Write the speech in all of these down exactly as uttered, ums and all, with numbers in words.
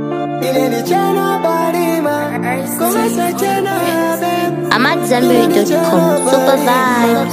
I'm at Zenberry dot com. Super vibes.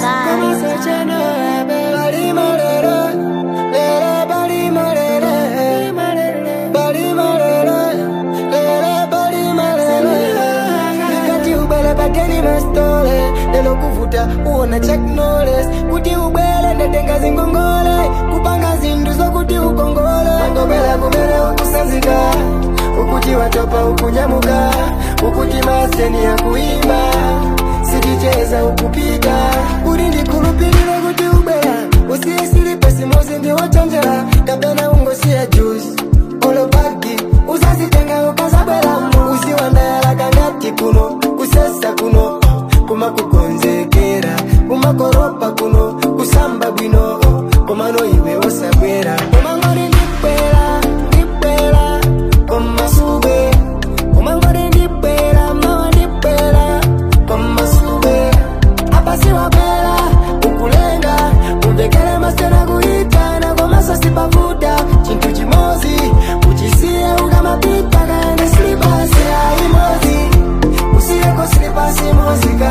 Lelo kuvuta uona check knowledge kuti ubele ndatenga zingongole kupanga zindu zokuti ukongole ngobela kumele ukusanzika ukuti watopa ukunyamuka ukuti maseni ya kuimba sidicheza ukupita uri ndikulupilile kuti ubela usiyesili pesi mozi ndi wachanjera kapena ungosia juice olo bagi usazitenga ukazabela usiwandayala kangati kuno kusesa kuno kuma kukonzekera kuma koropa kuno kusamba bwino komano iwe osabwera komangori ndipera ndipera komasube komangori ndipera mawa ndipera komasube apasi wapera ukulenga udekere masena kuitana komasa sipavuta chintu chimozi uchisiye ukamapita kaende slipasi ya imozi usiyeko slipasi mozika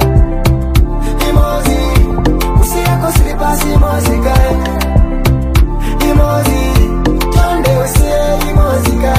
imozi usiyeko slipasi mozika imozi tonde usiye imozika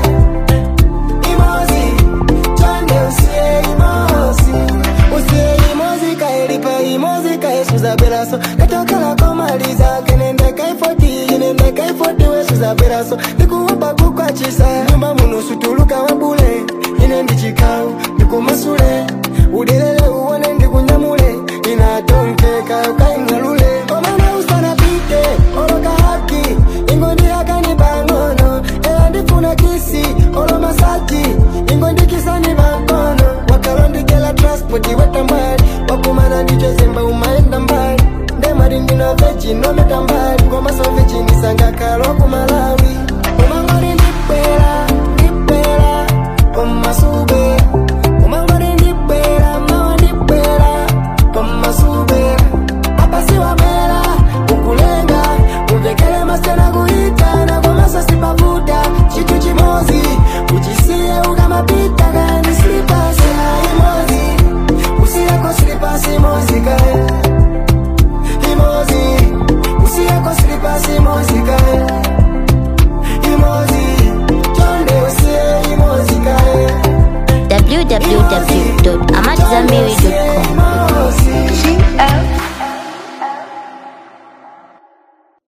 imozi tonde usiye imozi usiye imozika elipa imozika esuza belaso katokala komaliza kenende kaifoti kenende kaifoti wesuza belaso nikuwapa kukwachisa nyumba munusu tuluka wabule ine ndichikau ndikumasule udelele uone ndikunyamule inatonkeka ukaingalule omana usana pite oloka haki ingondi yakani bangono ela ndifuna kisi olo masaki ingondi kisani bangono wakalondikela transporti watambali wakumana ndicho zemba umaenda mbali ndemari ndina veji nometa mbali komaso veji nisanga kalo kumala